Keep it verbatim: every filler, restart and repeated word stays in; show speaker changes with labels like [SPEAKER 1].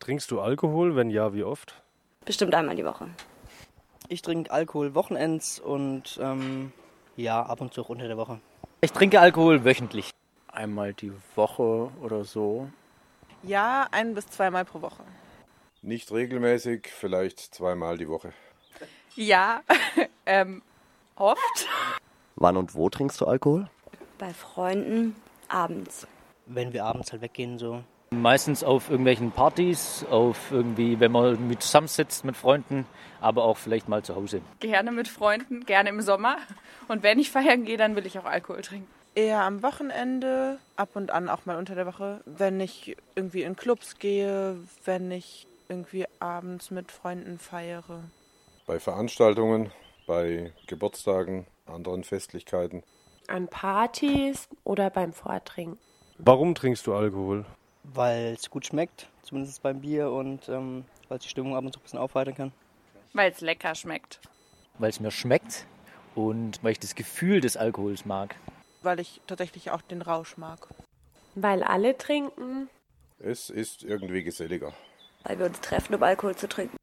[SPEAKER 1] Trinkst du Alkohol? Wenn ja, wie oft?
[SPEAKER 2] Bestimmt einmal die Woche.
[SPEAKER 3] Ich trinke Alkohol wochenends und ähm, ja, ab und zu auch unter der Woche.
[SPEAKER 4] Ich trinke Alkohol wöchentlich.
[SPEAKER 5] Einmal die Woche oder so.
[SPEAKER 6] Ja, ein- bis zweimal pro Woche.
[SPEAKER 7] Nicht regelmäßig, vielleicht zweimal die Woche.
[SPEAKER 6] Ja, ähm, oft.
[SPEAKER 8] Wann und wo trinkst du Alkohol?
[SPEAKER 2] Bei Freunden abends.
[SPEAKER 3] Wenn wir abends halt weggehen, so.
[SPEAKER 4] Meistens auf irgendwelchen Partys, auf irgendwie, wenn man mit zusammensitzt mit Freunden, aber auch vielleicht mal zu Hause.
[SPEAKER 6] Gerne mit Freunden, gerne im Sommer. Und wenn ich feiern gehe, dann will ich auch Alkohol trinken.
[SPEAKER 9] Eher am Wochenende, ab und an auch mal unter der Woche. Wenn ich irgendwie in Clubs gehe, wenn ich irgendwie abends mit Freunden feiere.
[SPEAKER 7] Bei Veranstaltungen, bei Geburtstagen, anderen Festlichkeiten.
[SPEAKER 10] An Partys oder beim Vortrinken.
[SPEAKER 1] Warum trinkst du Alkohol?
[SPEAKER 3] Weil es gut schmeckt, zumindest beim Bier und ähm, weil es die Stimmung ab und zu ein bisschen aufheitern kann.
[SPEAKER 6] Weil es lecker schmeckt.
[SPEAKER 4] Weil es mir schmeckt und weil ich das Gefühl des Alkohols mag.
[SPEAKER 9] Weil ich tatsächlich auch den Rausch mag.
[SPEAKER 10] Weil alle trinken.
[SPEAKER 7] Es ist irgendwie geselliger.
[SPEAKER 2] Weil wir uns treffen, um Alkohol zu trinken.